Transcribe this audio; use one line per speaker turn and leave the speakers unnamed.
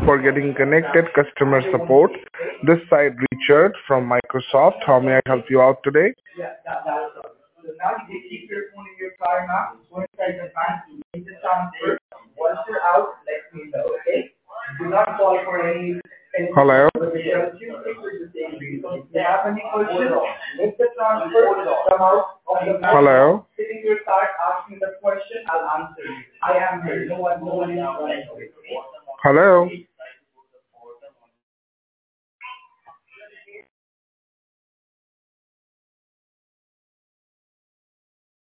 for getting connected customer support. This side Richard from Microsoft. How may I help you out today? Hello? Hello? Hello?